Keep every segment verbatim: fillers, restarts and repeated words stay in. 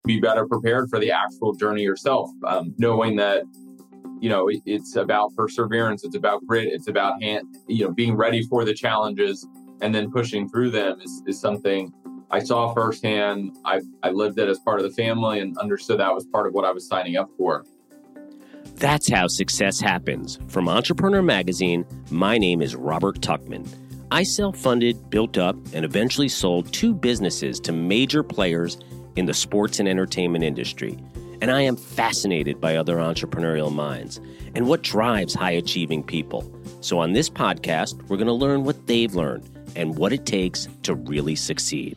be better prepared for the actual journey yourself, um, knowing that, you know, it, it's about perseverance. It's about grit. It's about, hand, you know, being ready for the challenges and then pushing through them is, is something I saw firsthand. I, I lived it as part of the family and understood that was part of what I was signing up for. That's how success happens. From Entrepreneur Magazine, my name is Robert Tuckman. I self-funded, built up, and eventually sold two businesses to major players in the sports and entertainment industry. And I am fascinated by other entrepreneurial minds and what drives high-achieving people. So on this podcast, we're going to learn what they've learned and what it takes to really succeed.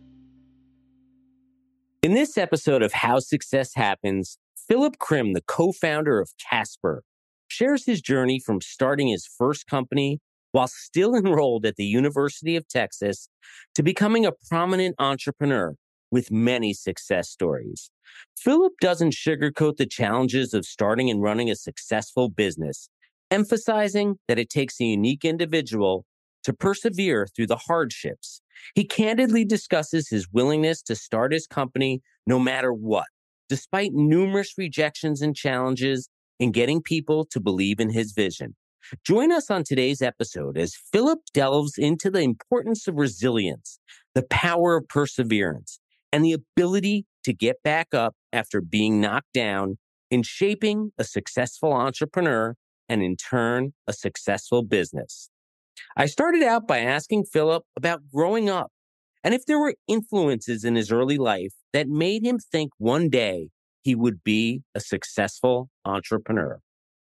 In this episode of How Success Happens, Philip Krim, the co-founder of Casper, shares his journey from starting his first company while still enrolled at the University of Texas to becoming a prominent entrepreneur with many success stories. Philip doesn't sugarcoat the challenges of starting and running a successful business, emphasizing that it takes a unique individual to persevere through the hardships. He candidly discusses his willingness to start his company no matter what, despite numerous rejections and challenges in getting people to believe in his vision. Join us on today's episode as Philip delves into the importance of resilience, the power of perseverance, and the ability to get back up after being knocked down in shaping a successful entrepreneur and, in turn, a successful business. I started out by asking Philip about growing up and if there were influences in his early life that made him think one day he would be a successful entrepreneur.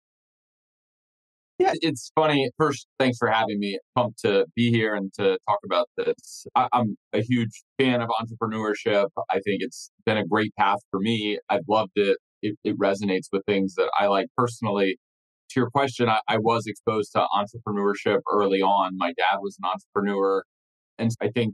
Yeah, it's funny. First, thanks for having me. Pumped to be here and to talk about this. I, I'm a huge fan of entrepreneurship. I think it's been a great path for me. I've loved it. It, it resonates with things that I like personally. To your question, I, I was exposed to entrepreneurship early on. My dad was an entrepreneur. And I think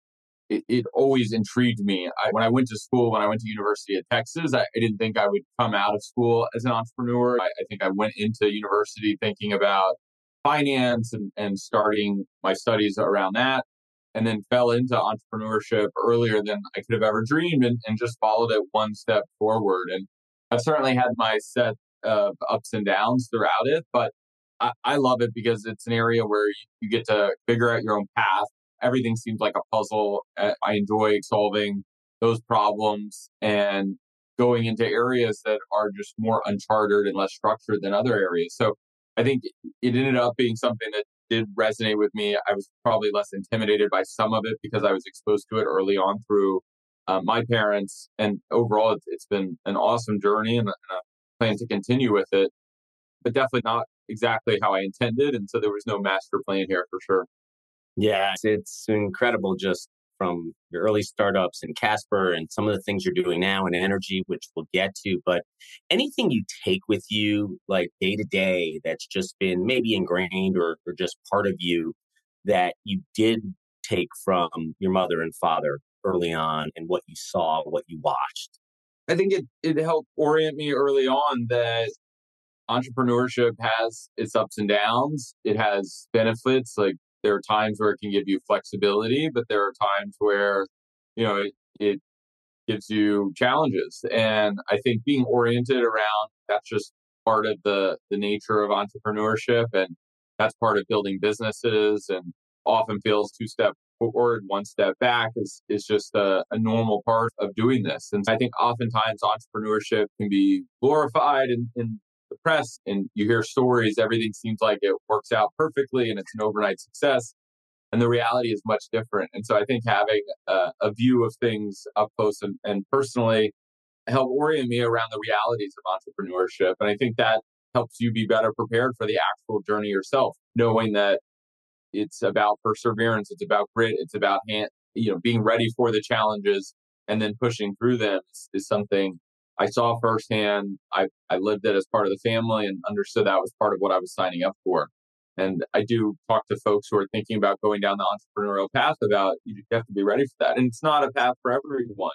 it, it always intrigued me. I, when I went to school, when I went to University of Texas, I, I didn't think I would come out of school as an entrepreneur. I, I think I went into university thinking about finance and, and starting my studies around that, and then fell into entrepreneurship earlier than I could have ever dreamed and, and just followed it one step forward. And I've certainly had my set of ups and downs throughout it, but I, I love it because it's an area where you, you get to figure out your own path. Everything seems like a puzzle. I enjoy solving those problems and going into areas that are just more uncharted and less structured than other areas. So I think it ended up being something that did resonate with me. I was probably less intimidated by some of it because I was exposed to it early on through uh, my parents. And overall, it's, it's been an awesome journey and I plan to continue with it, but definitely not exactly how I intended. And so there was no master plan here for sure. Yeah, it's incredible just from your early startups and Casper and some of the things you're doing now in energy, which we'll get to. But anything you take with you like day to day that's just been maybe ingrained or, or just part of you that you did take from your mother and father early on and what you saw, what you watched? I think it, it helped orient me early on that entrepreneurship has its ups and downs. It has benefits. Like there are times where it can give you flexibility, but there are times where, you know, it, it gives you challenges. And I think being oriented around that's just part of the, the nature of entrepreneurship. And that's part of building businesses and often feels two steps forward, one step back is, is just a, a normal part of doing this. And I think oftentimes entrepreneurship can be glorified in, in the press and you hear stories, everything seems like it works out perfectly and it's an overnight success. And the reality is much different. And so I think having a, a view of things up close and, and personally help orient me around the realities of entrepreneurship. And I think that helps you be better prepared for the actual journey yourself, knowing that it's about perseverance, it's about grit, it's about hand, you know, being ready for the challenges and then pushing through them is, is something I saw firsthand. I, I lived it as part of the family and understood that was part of what I was signing up for. And I do talk to folks who are thinking about going down the entrepreneurial path about you have to be ready for that. And it's not a path for everyone.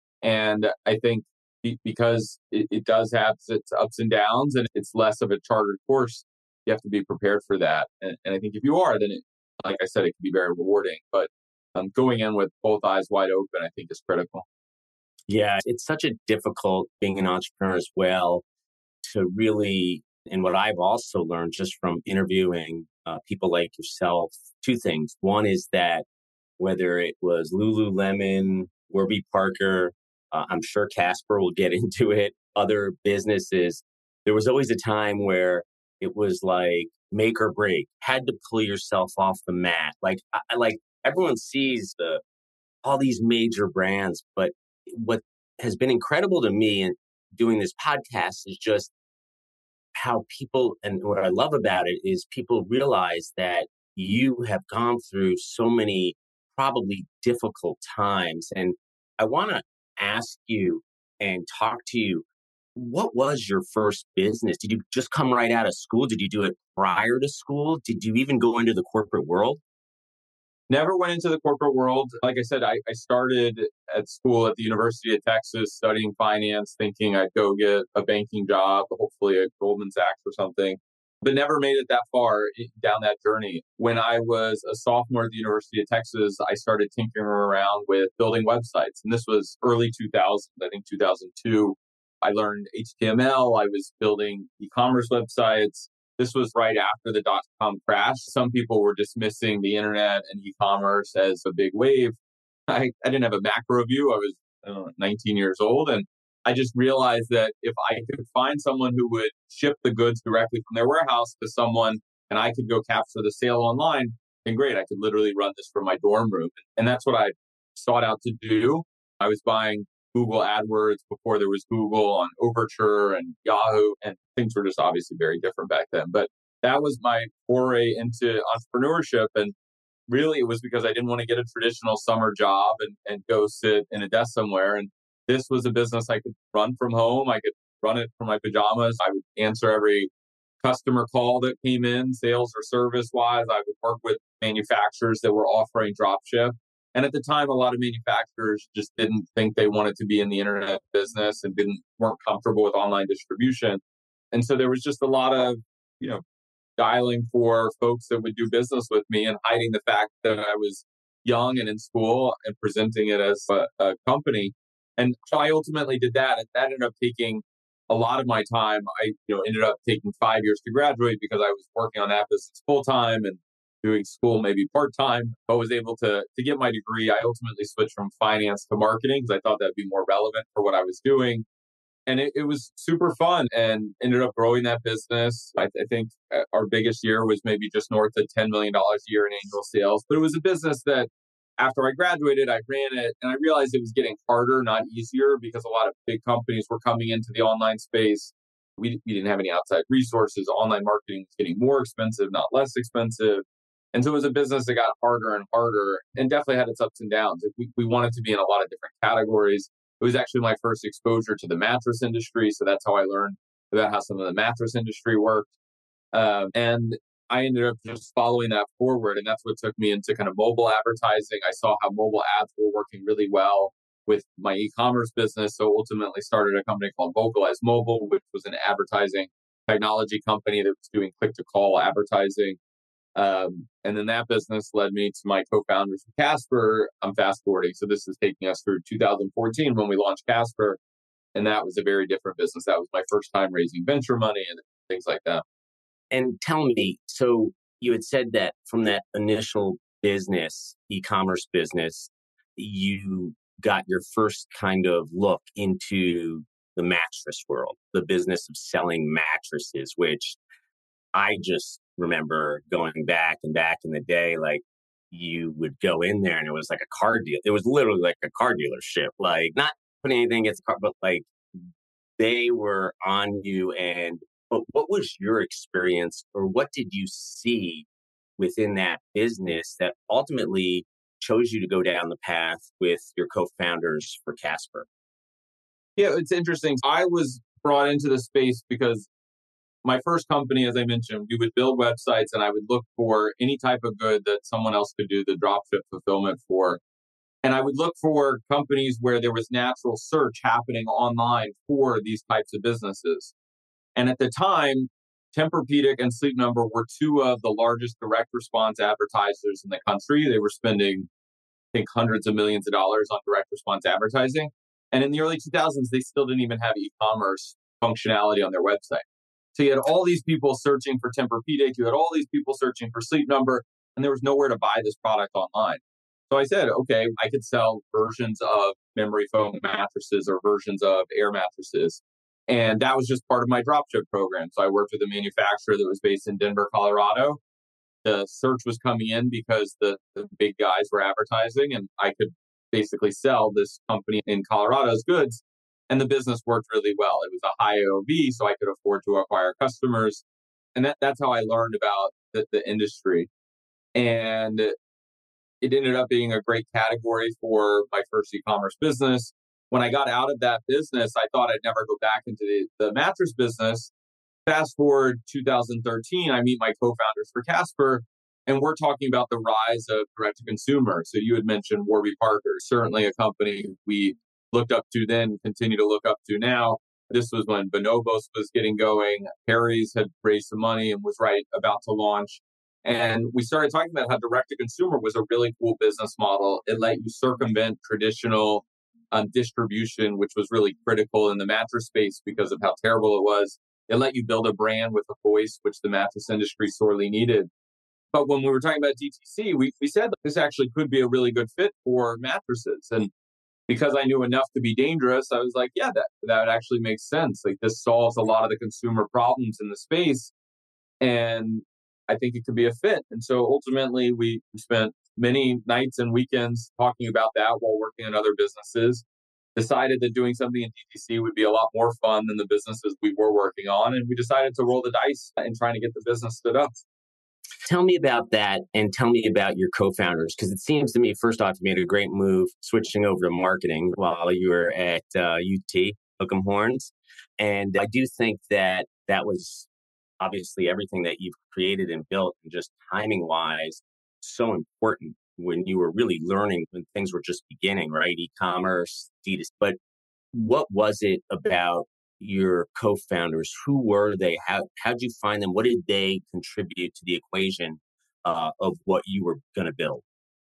And I think be, because it, it does have its ups and downs and it's less of a chartered course, you have to be prepared for that. And, and I think if you are, then it, like I said, it can be very rewarding. But um, going in with both eyes wide open, I think is critical. Yeah, it's such a difficult being an entrepreneur as well to really, and what I've also learned just from interviewing uh, people like yourself, two things. One is that whether it was Lululemon, Warby Parker, uh, I'm sure Casper will get into it, other businesses, there was always a time where it was like make or break, had to pull yourself off the mat. Like, I, I- like everyone sees the all these major brands, but what has been incredible to me in doing this podcast is just how people, and what I love about it is people realize that you have gone through so many probably difficult times. And I want to ask you and talk to you, what was your first business? Did you just come right out of school? Did you do it prior to school? Did you even go into the corporate world? Never went into the corporate world. Like I said, I, I started at school at the University of Texas studying finance, thinking I'd go get a banking job, hopefully at Goldman Sachs or something, but never made it that far down that journey. When I was a sophomore at the University of Texas, I started tinkering around with building websites. And this was early two thousands, I think two thousand two. I learned H T M L. I was building e-commerce websites. This was right after the dot com crash. Some people were dismissing the internet and e-commerce as a big wave. I, I didn't have a macro view. I was I don't know, nineteen years old. And I just realized that if I could find someone who would ship the goods directly from their warehouse to someone and I could go capture the sale online, then great. I could literally run this from my dorm room. And that's what I sought out to do. I was buying Google AdWords before there was Google on Overture and Yahoo, and things were just obviously very different back then. But that was my foray into entrepreneurship. And really, it was because I didn't want to get a traditional summer job and, and go sit in a desk somewhere. And this was a business I could run from home. I could run it from my pajamas. I would answer every customer call that came in, sales or service wise. I would work with manufacturers that were offering dropship. And at the time, a lot of manufacturers just didn't think they wanted to be in the internet business and didn't weren't comfortable with online distribution. And so there was just a lot of, you know, dialing for folks that would do business with me and hiding the fact that I was young and in school and presenting it as a, a company. And so I ultimately did that. And that ended up taking a lot of my time. I, you know, ended up taking five years to graduate because I was working on that business full time and doing school maybe part time. I was able to to get my degree. I ultimately switched from finance to marketing because I thought that'd be more relevant for what I was doing. And it, it was super fun and ended up growing that business. I, I think uh, our biggest year was maybe just north of ten million dollars a year in annual sales. But it was a business that after I graduated, I ran it and I realized it was getting harder, not easier, because a lot of big companies were coming into the online space. We, we didn't have any outside resources. Online marketing was getting more expensive, not less expensive. And so it was a business that got harder and harder and definitely had its ups and downs. Like, We, we wanted to be in a lot of different categories. It was actually my first exposure to the mattress industry. So that's how I learned about how some of the mattress industry worked. Um, and I ended up just following that forward. And that's what took me into kind of mobile advertising. I saw how mobile ads were working really well with my e-commerce business. So ultimately started a company called Vocalize Mobile, which was an advertising technology company that was doing click to call advertising. Um, and then that business led me to my co-founders of Casper. I'm fast forwarding. So this is taking us through two thousand fourteen when we launched Casper. And that was a very different business. That was my first time raising venture money and things like that. And tell me, so you had said that from that initial business, e-commerce business, you got your first kind of look into the mattress world, the business of selling mattresses, which I just remember going back and back in the day, like you would go in there and it was like a car deal. It was literally like a car dealership, like not putting anything against the car, but like they were on you. And but what was your experience, or what did you see within that business that ultimately chose you to go down the path with your co-founders for Casper? Yeah, it's interesting. I was brought into the space because my first company, as I mentioned, we would build websites and I would look for any type of good that someone else could do the dropship fulfillment for. And I would look for companies where there was natural search happening online for these types of businesses. And at the time, Tempur-Pedic and Sleep Number were two of the largest direct response advertisers in the country. They were spending, I think, hundreds of millions of dollars on direct response advertising. And in the early two thousands, they still didn't even have e-commerce functionality on their website. So you had all these people searching for Tempur-Pedic, you had all these people searching for Sleep Number, and there was nowhere to buy this product online. So I said, okay, I could sell versions of memory foam mattresses or versions of air mattresses. And that was just part of my dropship program. So I worked with a manufacturer that was based in Denver, Colorado. The search was coming in because the, the big guys were advertising, and I could basically sell this company in Colorado's goods. And the business worked really well. It was a high A O V, so I could afford to acquire customers. And that, that's how I learned about the, the industry. And it ended up being a great category for my first e-commerce business. When I got out of that business, I thought I'd never go back into the, the mattress business. Fast forward two thousand thirteen, I meet my co-founders for Casper, and we're talking about the rise of direct-to-consumer. So you had mentioned Warby Parker, certainly a company we looked up to then, continue to look up to now. This was when Bonobos was getting going. Harry's had raised some money and was right about to launch. And we started talking about how direct-to-consumer was a really cool business model. It let you circumvent traditional um, distribution, which was really critical in the mattress space because of how terrible it was. It let you build a brand with a voice, which the mattress industry sorely needed. But when we were talking about D T C, we, we said that this actually could be a really good fit for mattresses. And because I knew enough to be dangerous, I was like, yeah, that, that actually makes sense. Like, this solves a lot of the consumer problems in the space. And I think it could be a fit. And so ultimately, we spent many nights and weekends talking about that while working on other businesses. Decided that doing something in D T C would be a lot more fun than the businesses we were working on. And we decided to roll the dice in trying to get the business stood up. Tell me about that, and tell me about your co-founders, because it seems to me, first off, you made a great move switching over to marketing while you were at uh, U T, Hook'em Horns. And I do think that that was obviously everything that you've created and built, and just timing-wise, so important when you were really learning, when things were just beginning, right? E-commerce, D two C. But what was it about your co-founders? Who were they? How how'd you find them? What did they contribute to the equation uh, of what you were going to build?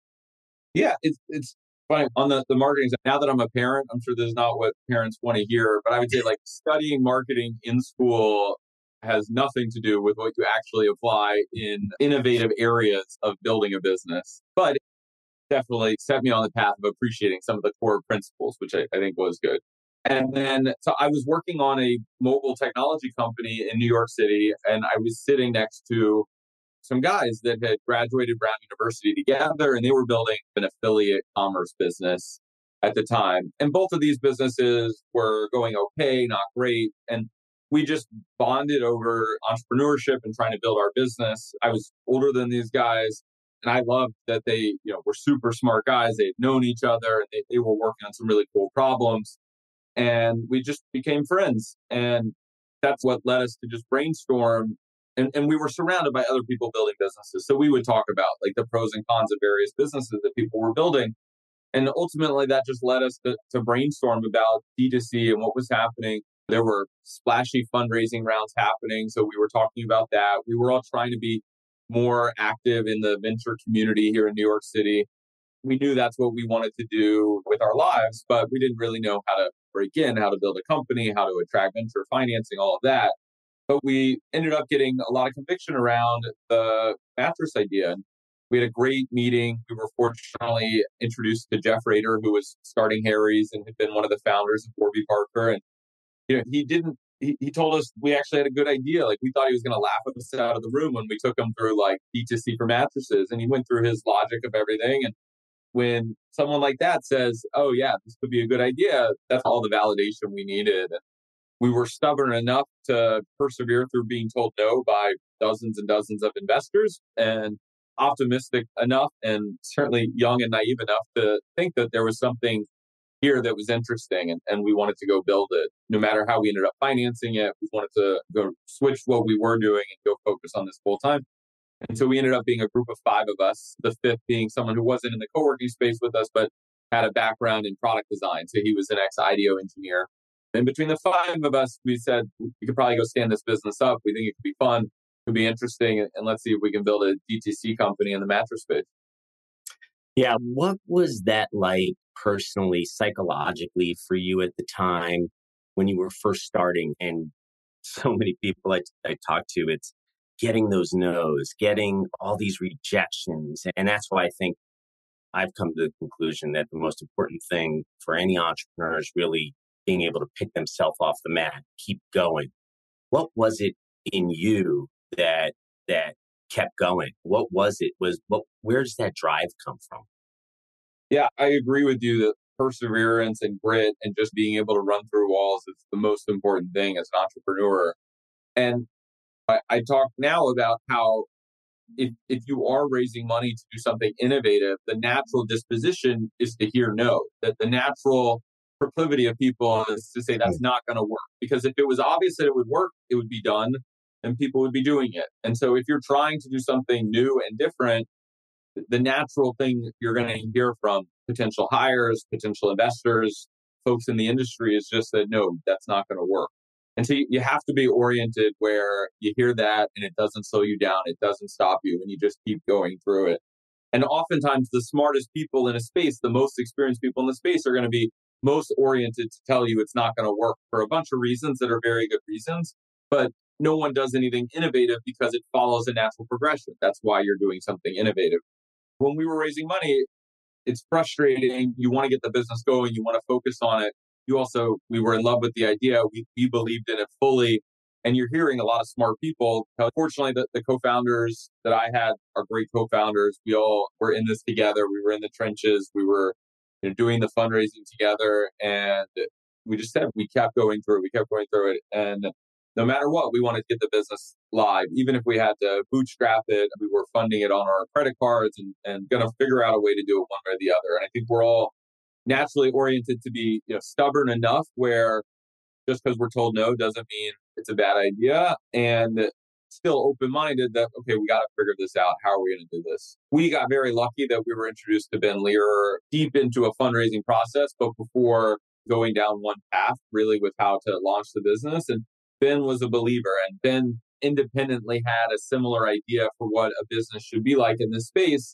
Yeah, it's it's funny on the, the marketing side. Now that I'm a parent, I'm sure this is not what parents want to hear, but I would say like studying marketing in school has nothing to do with what you actually apply in innovative areas of building a business. But it definitely set me on the path of appreciating some of the core principles, which I, I think was good. And then, so I was working on a mobile technology company in New York City, and I was sitting next to some guys that had graduated Brown University together, and they were building an affiliate commerce business at the time. And both of these businesses were going okay, not great. And we just bonded over entrepreneurship and trying to build our business. I was older than these guys, and I loved that they, you know, were super smart guys. They had known each other, and they, they were working on some really cool problems. And we just became friends. And that's what led us to just brainstorm. And, and we were surrounded by other people building businesses. So we would talk about like the pros and cons of various businesses that people were building. And ultimately, that just led us to, to brainstorm about D two C and what was happening. There were splashy fundraising rounds happening. So we were talking about that. We were all trying to be more active in the venture community here in New York City. We knew that's what we wanted to do with our lives, but we didn't really know how to break in, how to build a company, how to attract venture financing, all of that. But we ended up getting a lot of conviction around the mattress idea. We had a great meeting. We were fortunately introduced to Jeff Rader, who was starting Harry's and had been one of the founders of Warby Parker. And you know, he didn't. He, he told us we actually had a good idea. Like, we thought he was going to laugh us out of the room when we took him through like D two C for mattresses, and he went through his logic of everything. And when someone like that says, "Oh yeah, this could be a good idea," that's all the validation we needed. And we were stubborn enough to persevere through being told no by dozens and dozens of investors, and optimistic enough and certainly young and naive enough to think that there was something here that was interesting, and, and we wanted to go build it. No matter how we ended up financing it, we wanted to go switch what we were doing and go focus on this full time. And so we ended up being a group of five of us, the fifth being someone who wasn't in the co-working space with us, but had a background in product design. So he was an ex-I D O engineer. And between the five of us, we said, we could probably go stand this business up. We think it could be fun, could be interesting, and let's see if we can build a D T C company in the mattress space. Yeah. What was that like personally, psychologically for you at the time when you were first starting? And so many people I, I talk to, it's getting those no's, getting all these rejections. And that's why I think I've come to the conclusion that the most important thing for any entrepreneur is really being able to pick themselves off the mat, keep going. What was it in you that that kept going? What was it? Was what? Where does that drive come from? Yeah, I agree with you that perseverance and grit and just being able to run through walls is the most important thing as an entrepreneur. And I, I talk now about how if if you are raising money to do something innovative, the natural disposition is to hear no. That the natural proclivity of people is to say that's not going to work. Because if it was obvious that it would work, it would be done and people would be doing it. And so if you're trying to do something new and different, the natural thing you're going to hear from potential hires, potential investors, folks in the industry is just that, no, that's not going to work. And so you, you have to be oriented where you hear that and it doesn't slow you down. It doesn't stop you and you just keep going through it. And oftentimes the smartest people in a space, the most experienced people in the space are going to be most oriented to tell you it's not going to work for a bunch of reasons that are very good reasons. But no one does anything innovative because it follows a natural progression. That's why you're doing something innovative. When we were raising money, it's frustrating. You want to get the business going. You want to focus on it. You also, we were in love with the idea. We, we believed in it fully. And you're hearing a lot of smart people. Fortunately, the, the co-founders that I had are great co-founders. We all were in this together. We were in the trenches. We were you know, doing the fundraising together. And we just said, we kept going through it. We kept going through it. And no matter what, we wanted to get the business live. Even if we had to bootstrap it, we were funding it on our credit cards and, and going to figure out a way to do it one way or the other. And I think we're all naturally oriented to be you know, stubborn enough where just because we're told no doesn't mean it's a bad idea. And still open-minded that, okay, we got to figure this out. How are we going to do this? We got very lucky that we were introduced to Ben Lear deep into a fundraising process, but before going down one path, really with how to launch the business. And Ben was a believer, and Ben independently had a similar idea for what a business should be like in this space.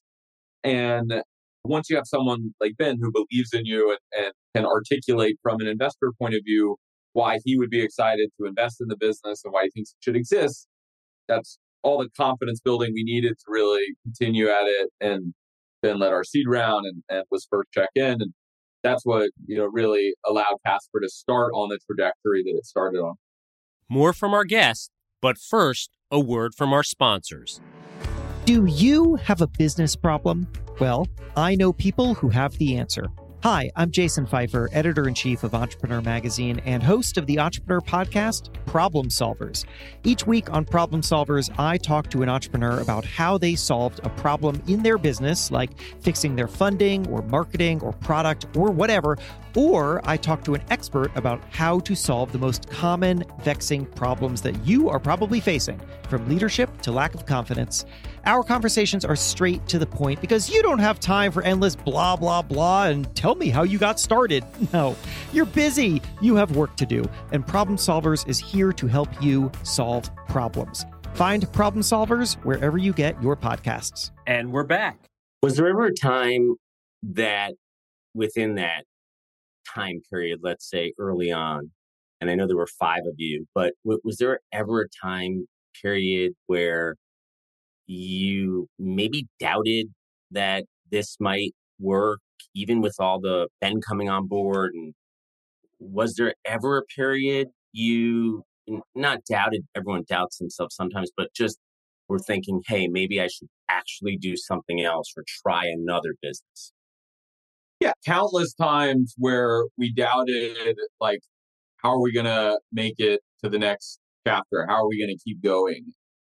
And once you have someone like Ben who believes in you and, and can articulate from an investor point of view why he would be excited to invest in the business and why he thinks it should exist, that's all the confidence building we needed to really continue at it. And Ben led our seed round and, and was first check in. And that's what you know really allowed Casper to start on the trajectory that it started on. More from our guest, but first, a word from our sponsors. Do you have a business problem? Well, I know people who have the answer. Hi, I'm Jason Pfeiffer, editor-in-chief of Entrepreneur Magazine and host of the entrepreneur podcast, Problem Solvers. Each week on Problem Solvers, I talk to an entrepreneur about how they solved a problem in their business, like fixing their funding or marketing or product or whatever, or I talk to an expert about how to solve the most common vexing problems that you are probably facing, from leadership to lack of confidence. Our conversations are straight to the point because you don't have time for endless blah, blah, blah, and tell me how you got started. No, you're busy. You have work to do, and Problem Solvers is here to help you solve problems. Find Problem Solvers wherever you get your podcasts. And we're back. Was there ever a time that within that time period, let's say early on, and I know there were five of you, but w- was there ever a time period where you maybe doubted that this might work, even with all the Ben coming on board? And was there ever a period you not doubted, everyone doubts themselves sometimes, but just were thinking, hey, maybe I should actually do something else or try another business? Yeah, countless times where we doubted, like, how are we going to make it to the next chapter? How are we going to keep going?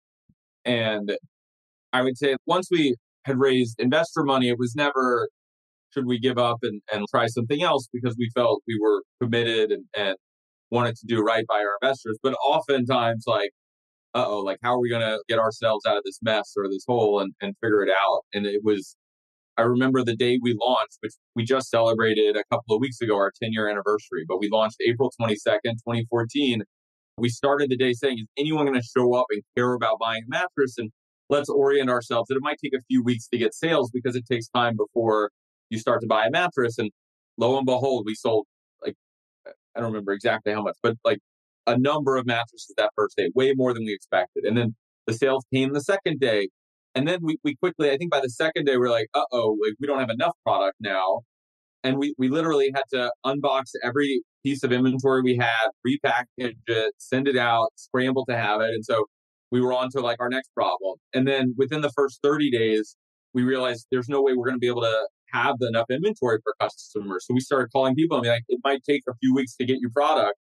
And I would say once we had raised investor money, it was never, should we give up and, and try something else, because we felt we were committed and, and wanted to do right by our investors. But oftentimes, like, uh-oh, like, how are we going to get ourselves out of this mess or this hole and, and figure it out? And it was, I remember the day we launched, which we just celebrated a couple of weeks ago, our ten-year anniversary, but we launched April twenty-second, twenty fourteen. We started the day saying, is anyone going to show up and care about buying a mattress? And let's orient ourselves that it might take a few weeks to get sales because it takes time before you start to buy a mattress. And lo and behold, we sold like, I don't remember exactly how much, but like a number of mattresses that first day, way more than we expected. And then the sales came the second day. And then we, we quickly, I think by the second day, we're like, uh-oh, like we don't have enough product now. And we, we literally had to unbox every piece of inventory we had, repackage it, send it out, scramble to have it. And so we were on to like our next problem. And then within the first thirty days, we realized there's no way we're going to be able to have enough inventory for customers. So we started calling people and be like, it might take a few weeks to get you product.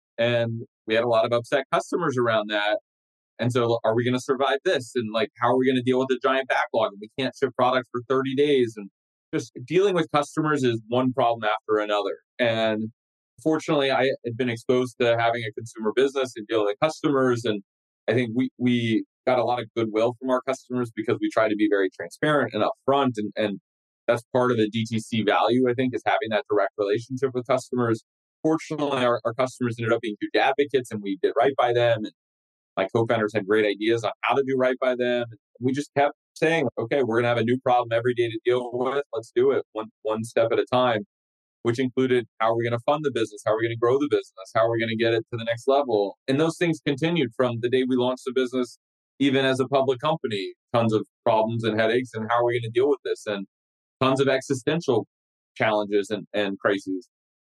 And we had a lot of upset customers around that. And so are we going to survive this? And like, how are we going to deal with the giant backlog? We can't ship product for thirty days. And just dealing with customers is one problem after another. And fortunately, I had been exposed to having a consumer business and dealing with customers. And I think we, we got a lot of goodwill from our customers because we try to be very transparent and upfront. And, and that's part of the D T C value, I think, is having that direct relationship with customers. Fortunately, our, our customers ended up being huge advocates and we did right by them. And my co-founders had great ideas on how to do right by them. And we just kept saying, okay, we're going to have a new problem every day to deal with. Let's do it one, one step at a time, which included how are we going to fund the business? How are we going to grow the business? How are we going to get it to the next level? And those things continued from the day we launched the business, even as a public company, tons of problems and headaches. And how are we going to deal with this? And tons of existential challenges and, and crises.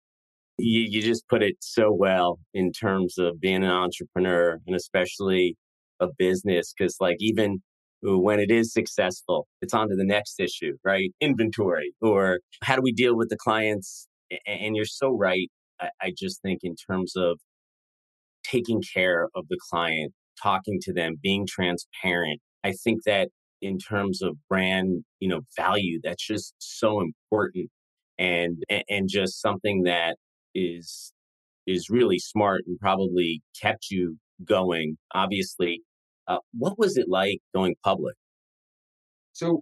You, you just put it so well in terms of being an entrepreneur and especially a business, because like even when it is successful, it's on to the next issue, right? Inventory, or how do we deal with the clients? And you're so right. I, I just think in terms of taking care of the client, talking to them, being transparent, I think that in terms of brand, you know, value, that's just so important and and just something that is is really smart and probably kept you going. Obviously, uh, what was it like going public? So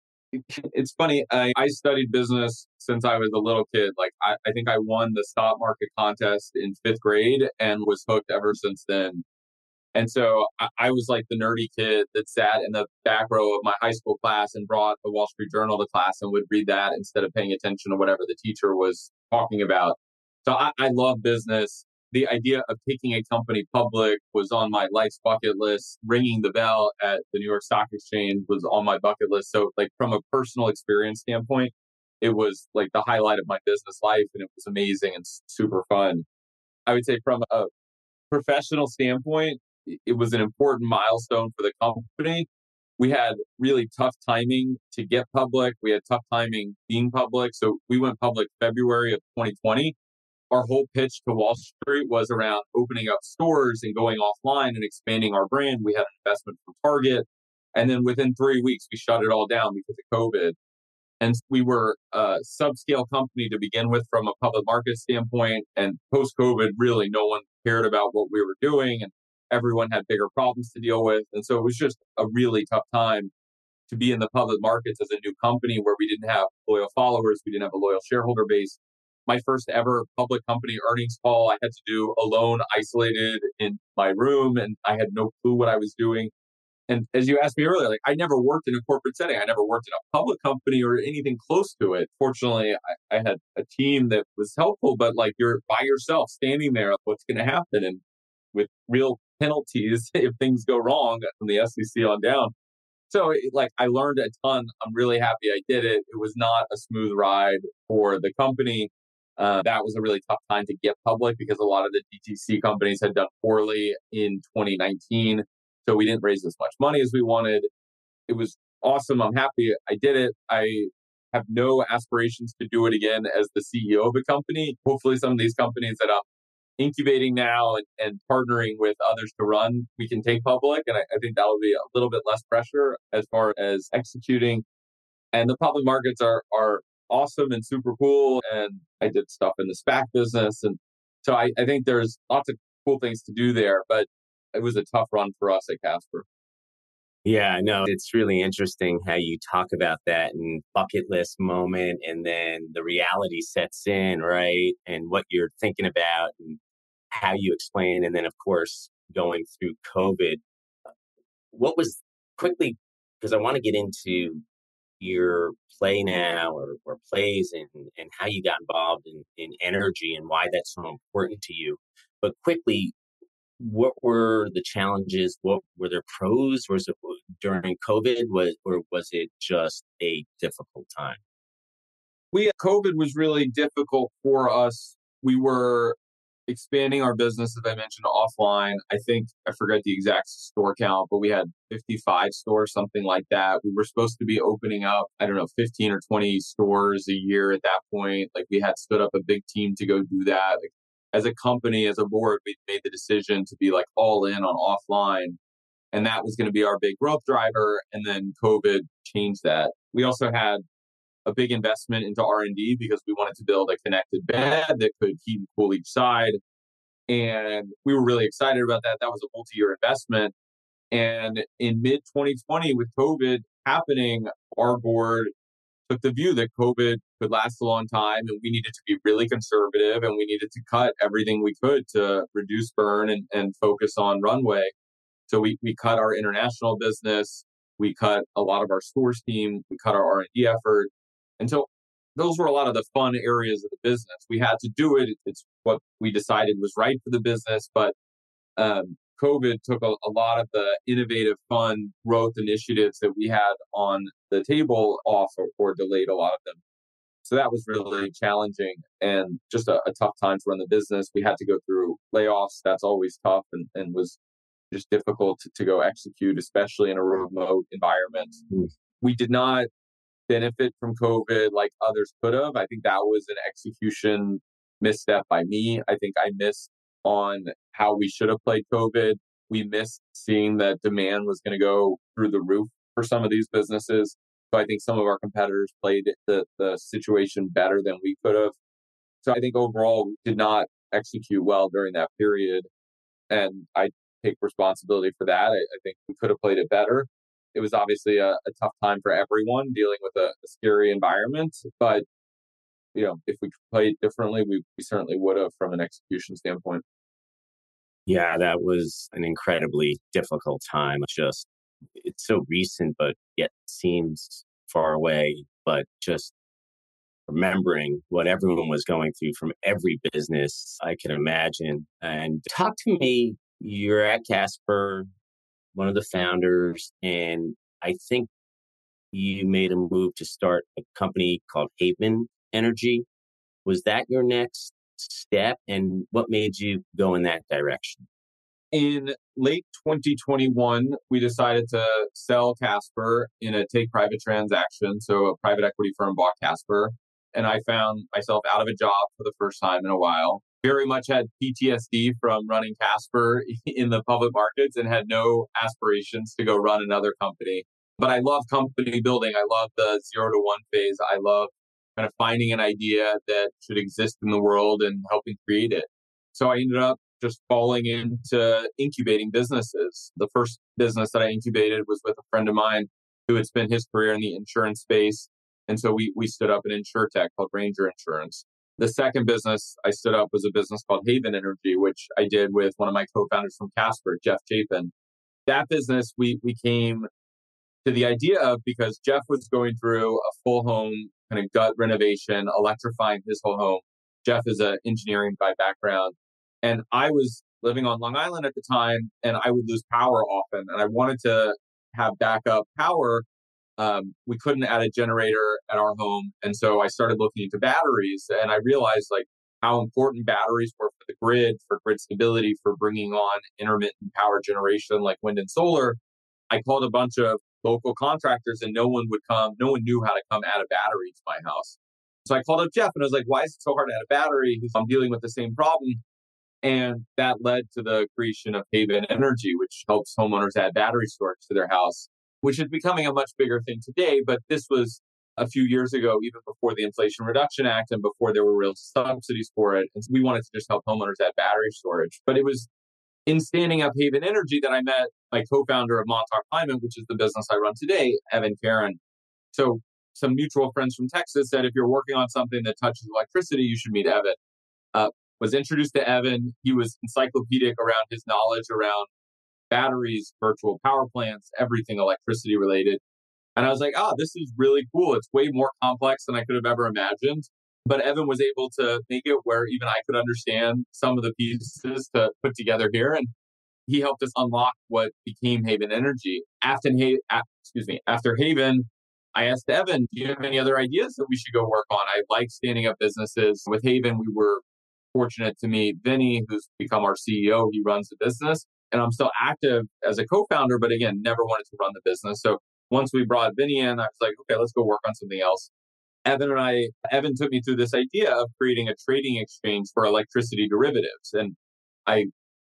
it's funny. I, I studied business since I was a little kid. Like I, I think I won the stock market contest in fifth grade and was hooked ever since then. And so I, I was like the nerdy kid that sat in the back row of my high school class and brought the Wall Street Journal to class and would read that instead of paying attention to whatever the teacher was talking about. So I, I love business. The idea of taking a company public was on my life's bucket list. Ringing the bell at the New York Stock Exchange was on my bucket list. So like from a personal experience standpoint, it was like the highlight of my business life and it was amazing and super fun. I would say from a professional standpoint, it was an important milestone for the company. We had really tough timing to get public. We had tough timing being public. So we went public February of twenty twenty. Our whole pitch to Wall Street was around opening up stores and going offline and expanding our brand. We had an investment from Target. And then within three weeks, we shut it all down because of COVID. And we were a subscale company to begin with from a public market standpoint. And post-COVID, really no one cared about what we were doing and everyone had bigger problems to deal with. And so it was just a really tough time to be in the public markets as a new company where we didn't have loyal followers. We didn't have a loyal shareholder base. My first ever public company earnings call, I had to do alone, isolated in my room, and I had no clue what I was doing. And as you asked me earlier, like I never worked in a corporate setting. I never worked in a public company or anything close to it. Fortunately, I, I had a team that was helpful, but like you're by yourself standing there, what's going to happen? And with real penalties if things go wrong from the S E C on down. So it, like I learned a ton. I'm really happy I did it. It was not a smooth ride for the company. Uh, that was a really tough time to get public because a lot of the D T C companies had done poorly in twenty nineteen. So we didn't raise as much money as we wanted. It was awesome. I'm happy I did it. I have no aspirations to do it again as the C E O of a company. Hopefully some of these companies that I'm incubating now and, and partnering with others to run, we can take public. And I, I think that'll be a little bit less pressure as far as executing. And the public markets are are awesome and super cool. And I did stuff in the SPAC business. And so I, I think there's lots of cool things to do there, but it was a tough run for us at Casper. Yeah, no, it's really interesting how you talk about that and bucket list moment and then the reality sets in, right? And what you're thinking about and how you explain. And then, of course, going through COVID. What was quickly because I want to get into your play now or, or plays and, and how you got involved in, in energy and why that's so important to you. But quickly, what were the challenges? What were there pros? Was it during COVID? Was or was it just a difficult time? We COVID was really difficult for us. We were expanding our business, as I mentioned, offline. I think I forget the exact store count, but we had fifty-five stores, something like that. We were supposed to be opening up, I don't know, fifteen or twenty stores a year at that point. Like we had stood up a big team to go do that. Like, as a company, as a board, we made the decision to be like all in on offline. And that was going to be our big growth driver. And then COVID changed that. We also had a big investment into R and D because we wanted to build a connected bed that could heat and cool each side. And we were really excited about that. That was a multi-year investment. And in mid twenty twenty, with COVID happening, our board took the view that COVID could last a long time and we needed to be really conservative and we needed to cut everything we could to reduce burn and, and focus on runway. So we, we cut our international business. We cut a lot of our stores team. We cut our R and D effort. And so those were a lot of the fun areas of the business. We had to do it. It's what we decided was right for the business. But um, COVID took a, a lot of the innovative, fun growth initiatives that we had on the table off or, or delayed a lot of them. So that was really challenging and just a, a tough time to run the business. We had to go through layoffs. That's always tough and, and was just difficult to, to go execute, especially in a remote environment. Mm. We did not benefit from COVID like others could have. I think that was an execution misstep by me. I think I missed on how we should have played COVID. We missed seeing that demand was going to go through the roof for some of these businesses. So I think some of our competitors played the, the situation better than we could have. So I think overall we did not execute well during that period. And I take responsibility for that. I, I think we could have played it better. It was obviously a, a tough time for everyone dealing with a, a scary environment. But, you know, if we played differently, we, we certainly would have from an execution standpoint. Yeah, that was an incredibly difficult time. Just, it's so recent, but yet seems far away. But just remembering what everyone was going through from every business I can imagine. And talk to me, you're at Casper, one of the founders, and I think you made a move to start a company called Haven Energy. Was that your next step? And what made you go in that direction? In late twenty twenty-one, we decided to sell Casper in a take private transaction. So a private equity firm bought Casper, and I found myself out of a job for the first time in a while. Very much had P T S D from running Casper in the public markets and had no aspirations to go run another company. But I love company building. I love the zero to one phase. I love kind of finding an idea that should exist in the world and helping create it. So I ended up just falling into incubating businesses. The first business that I incubated was with a friend of mine who had spent his career in the insurance space. And so we we stood up an insurtech called Ranger Insurance. The second business I stood up was a business called Haven Energy, which I did with one of my co-founders from Casper, Jeff Chapin. That business we we came to the idea of because Jeff was going through a full home kind of gut renovation, electrifying his whole home. Jeff is an engineering by background. And I was living on Long Island at the time, and I would lose power often. And I wanted to have backup power. Um, we couldn't add a generator at our home. And so I started looking into batteries, and I realized like how important batteries were for the grid, for grid stability, for bringing on intermittent power generation like wind and solar. I called a bunch of local contractors and no one would come. No one knew how to come add a battery to my house. So I called up Jeff and I was like, why is it so hard to add a battery? I'm dealing with the same problem. And that led to the creation of Haven Energy, which helps homeowners add battery storage to their house, which is becoming a much bigger thing today. But this was a few years ago, even before the Inflation Reduction Act and before there were real subsidies for it. And so we wanted to just help homeowners add battery storage. But it was in standing up Haven Energy that I met my co-founder of Montauk Climate, which is the business I run today, Evan Karen. So some mutual friends from Texas said, if you're working on something that touches electricity, you should meet Evan. Uh, was introduced to Evan. He was encyclopedic around his knowledge around batteries, virtual power plants, everything electricity related. And I was like, oh, this is really cool. It's way more complex than I could have ever imagined. But Evan was able to make it where even I could understand some of the pieces to put together here. And he helped us unlock what became Haven Energy. After, ha- excuse me, after Haven, I asked Evan, do you have any other ideas that we should go work on? I like standing up businesses. With Haven, we were fortunate to meet Vinny, who's become our C E O. He runs the business. And I'm still active as a co-founder, but again, never wanted to run the business. So once we brought Vinny in, I was like, okay, let's go work on something else. Evan and I, Evan took me through this idea of creating a trading exchange for electricity derivatives. And I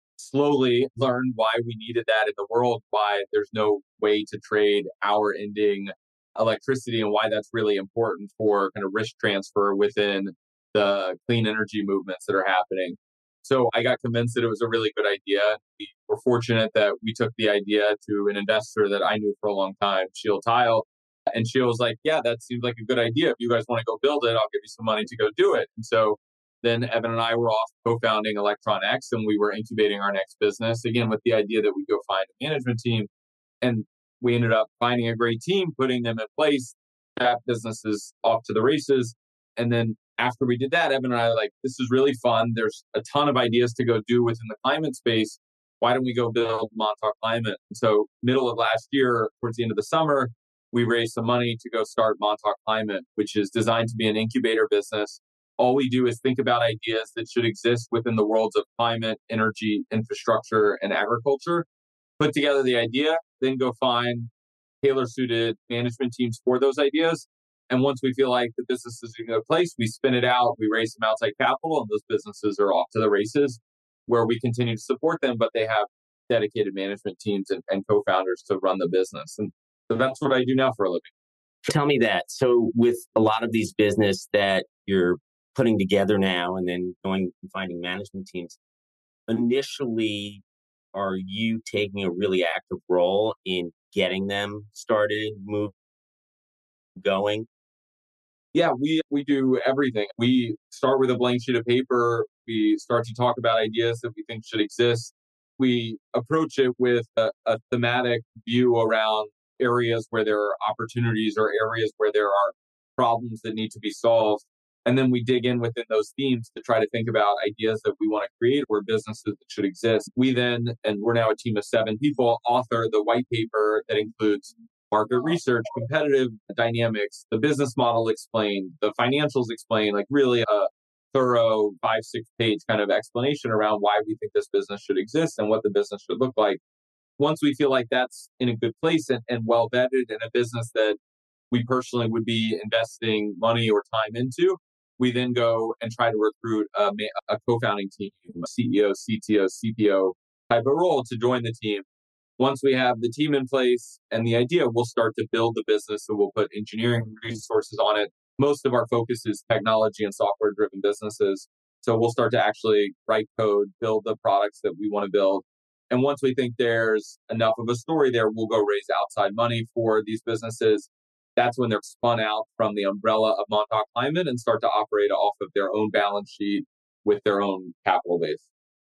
slowly learned why we needed that in the world, why there's no way to trade hour ending electricity, and why that's really important for kind of risk transfer within the clean energy movements that are happening. So I got convinced that it was a really good idea. We were fortunate that we took the idea to an investor that I knew for a long time, Shield Tile. And Shield was like, yeah, that seems like a good idea. If you guys want to go build it, I'll give you some money to go do it. And so then Evan and I were off co-founding ElectronX, and we were incubating our next business, again, with the idea that we go find a management team. And we ended up finding a great team, putting them in place. That business is off to the races. And then after we did that, Evan and I were like, this is really fun. There's a ton of ideas to go do within the climate space. Why don't we go build Montauk Climate? And so middle of last year, towards the end of the summer, we raised some money to go start Montauk Climate, which is designed to be an incubator business. All we do is think about ideas that should exist within the worlds of climate, energy, infrastructure, and agriculture, put together the idea, then go find tailor-suited management teams for those ideas. And once we feel like the business is in a good place, we spin it out, we raise some outside capital, and those businesses are off to the races, where we continue to support them, but they have dedicated management teams and, and co-founders to run the business. And so that's what I do now for a living. Tell me that. So with a lot of these business that you're putting together now and then going and finding management teams, initially, are you taking a really active role in getting them started, move, going? Yeah, we we do everything. We start with a blank sheet of paper. We start to talk about ideas that we think should exist. We approach it with a, a thematic view around areas where there are opportunities or areas where there are problems that need to be solved. And then we dig in within those themes to try to think about ideas that we want to create or businesses that should exist. We then, and we're now a team of seven people, author the white paper that includes market research, competitive dynamics, the business model explained, the financials explained, like really a thorough five, six page kind of explanation around why we think this business should exist and what the business should look like. Once we feel like that's in a good place and, and well vetted in a business that we personally would be investing money or time into, we then go and try to recruit a, a co-founding team, a C E O, C T O, C P O type of role to join the team. Once we have the team in place and the idea, we'll start to build the business. So we'll put engineering resources on it. Most of our focus is technology and software driven businesses. So we'll start to actually write code, build the products that we want to build. And once we think there's enough of a story there, we'll go raise outside money for these businesses. That's when they're spun out from the umbrella of Montauk Climate and start to operate off of their own balance sheet with their own capital base.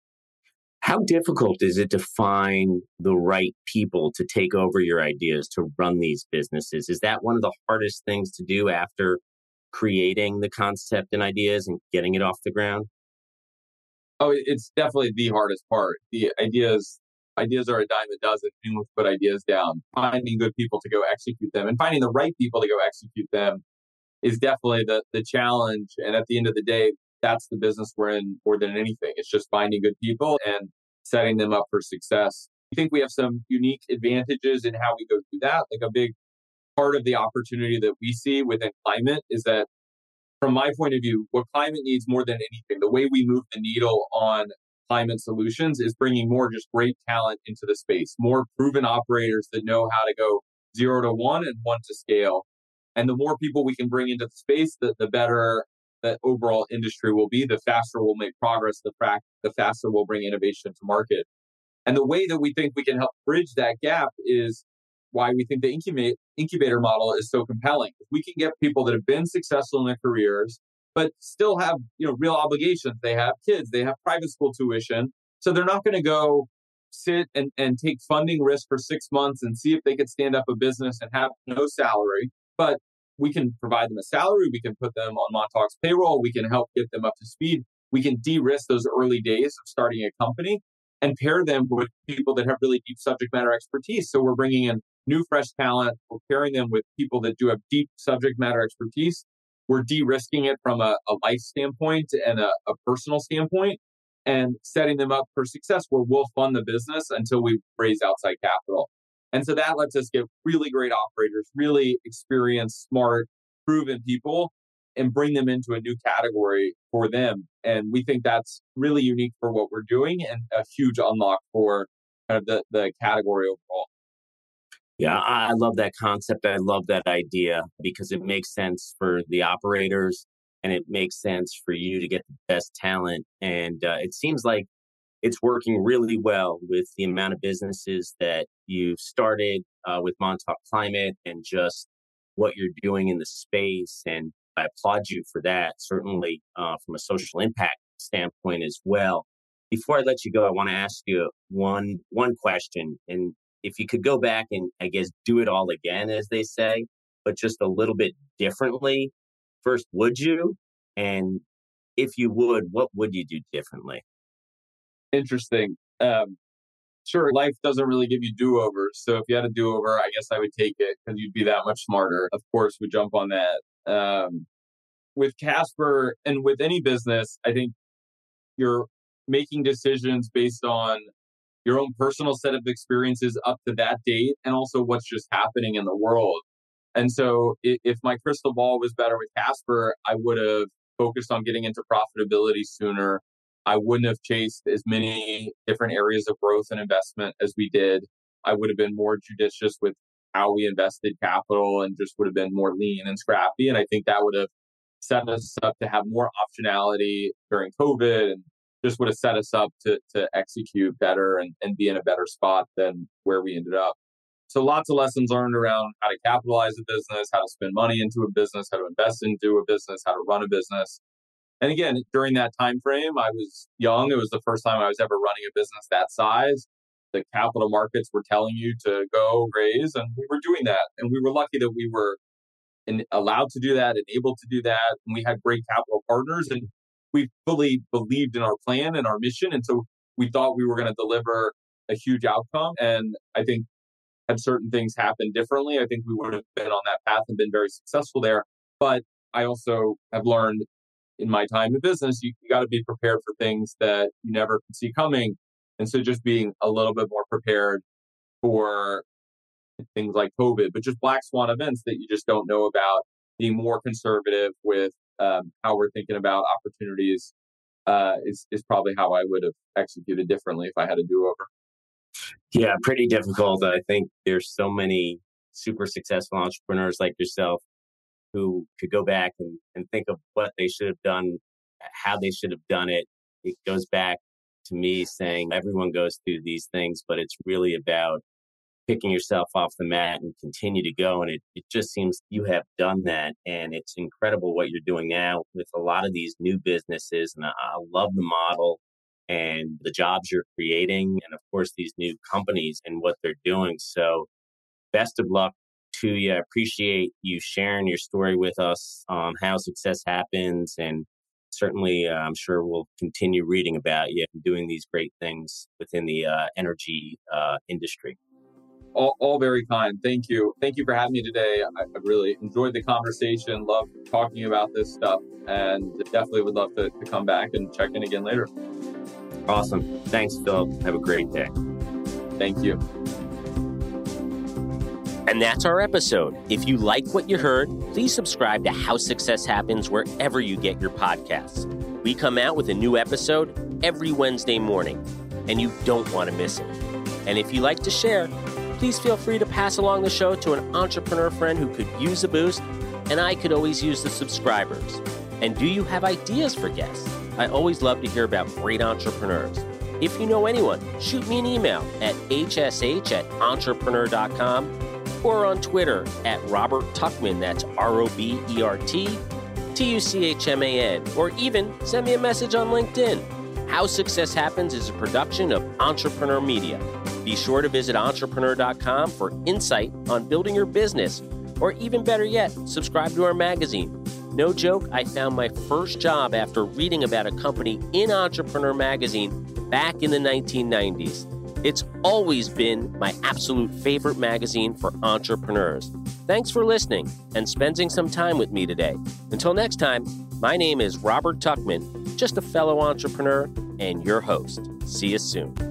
How difficult is it to find the right people to take over your ideas, to run these businesses? Is that one of the hardest things to do after creating the concept and ideas and getting it off the ground? Oh, it's definitely the hardest part. The ideas ideas are a dime a dozen. You put ideas down. Finding good people to go execute them and finding the right people to go execute them is definitely the the challenge. And at the end of the day, that's the business we're in more than anything. It's just finding good people and setting them up for success. I think we have some unique advantages in how we go through that. Like a big part of the opportunity that we see within climate is that, from my point of view, what climate needs more than anything, the way we move the needle on climate solutions is bringing more just great talent into the space, more proven operators that know how to go zero to one and one to scale. And the more people we can bring into the space, the, the better the overall industry will be, the faster we'll make progress, the, pra- the faster we'll bring innovation to market. And the way that we think we can help bridge that gap is why we think the incubate, incubator model is so compelling. If we can get people that have been successful in their careers, but still have, you know, real obligations. They have kids, they have private school tuition. So they're not going to go sit and, and take funding risk for six months and see if they could stand up a business and have no salary. But we can provide them a salary. We can put them on Montauk's payroll. We can help get them up to speed. We can de-risk those early days of starting a company and pair them with people that have really deep subject matter expertise. So we're bringing in new, fresh talent. We're pairing them with people that do have deep subject matter expertise. We're de-risking it from a, a life standpoint and a, a personal standpoint, and setting them up for success where we'll fund the business until we raise outside capital. And so that lets us get really great operators, really experienced, smart, proven people, and bring them into a new category for them. And we think that's really unique for what we're doing and a huge unlock for kind of the, the category overall. Yeah, I love that concept. I love that idea because it makes sense for the operators and it makes sense for you to get the best talent. And uh, it seems like it's working really well with the amount of businesses that you've started uh, with Montauk Climate and just what you're doing in the space. And I applaud you for that, certainly uh, from a social impact standpoint as well. Before I let you go, I want to ask you one one question. And if you could go back and, I guess, do it all again, as they say, but just a little bit differently, first, would you? And if you would, what would you do differently? Interesting. Um, sure, life doesn't really give you do-overs. So if you had a do-over, I guess I would take it because you'd be that much smarter. Of course, we jump on that. Um, with Casper and with any business, I think you're making decisions based on your own personal set of experiences up to that date and also what's just happening in the world. And so if, if my crystal ball was better with Casper, I would have focused on getting into profitability sooner. I wouldn't have chased as many different areas of growth and investment as we did. I would have been more judicious with how we invested capital and just would have been more lean and scrappy. And I think that would have set us up to have more optionality during COVID and just would have set us up to to execute better and, and be in a better spot than where we ended up. So lots of lessons learned around how to capitalize a business, how to spend money into a business, how to invest into a business, how to run a business. And again, during that time frame, I was young. It was the first time I was ever running a business that size. The capital markets were telling you to go raise, and we were doing that. And we were lucky that we were in, allowed to do that and able to do that. And we had great capital partners, and we fully believed in our plan and our mission. And so we thought we were going to deliver a huge outcome. And I think had certain things happened differently, I think we would have been on that path and been very successful there. But I also have learned in my time in business, you, you got to be prepared for things that you never could see coming. And so just being a little bit more prepared for things like COVID, but just black swan events that you just don't know about, being more conservative with um, how we're thinking about opportunities uh, is, is probably how I would have executed differently if I had a do-over. Yeah, pretty difficult. I think there's so many super successful entrepreneurs like yourself who could go back and, and think of what they should have done, how they should have done it. It goes back to me saying everyone goes through these things, but it's really about picking yourself off the mat and continue to go. And it, it just seems you have done that. And it's incredible what you're doing now with a lot of these new businesses. And I, I love the model and the jobs you're creating. And of course, these new companies and what they're doing. So best of luck to you. I appreciate you sharing your story with us on how success happens. And certainly, uh, I'm sure we'll continue reading about you and doing these great things within the uh, energy uh, industry. All, all very kind. Thank you. Thank you for having me today. I, I really enjoyed the conversation, love talking about this stuff, and definitely would love to, to come back and check in again later. Awesome. Thanks, Phil. Have a great day. Thank you. And that's our episode. If you like what you heard, please subscribe to How Success Happens wherever you get your podcasts. We come out with a new episode every Wednesday morning, and you don't want to miss it. And if you like to share, please feel free to pass along the show to an entrepreneur friend who could use a boost, and I could always use the subscribers. And do you have ideas for guests? I always love to hear about great entrepreneurs. If you know anyone, shoot me an email at h s h at entrepreneur dot com or on Twitter at Robert Tuchman, that's R O B E R T T U C H M A N, or even send me a message on LinkedIn. How Success Happens is a production of Entrepreneur Media. Be sure to visit entrepreneur dot com for insight on building your business, or even better yet, subscribe to our magazine. No joke, I found my first job after reading about a company in Entrepreneur Magazine back in the nineteen nineties. It's always been my absolute favorite magazine for entrepreneurs. Thanks for listening and spending some time with me today. Until next time, my name is Robert Tuckman, just a fellow entrepreneur and your host. See you soon.